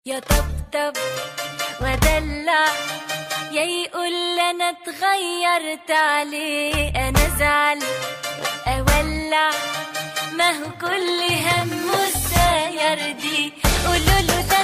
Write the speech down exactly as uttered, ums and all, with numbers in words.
يا طبطب ودلع، يا يقول انا اتغيرت عليه، انا ازعل اولع، ما هو كل همه السير دي، قولوا له ده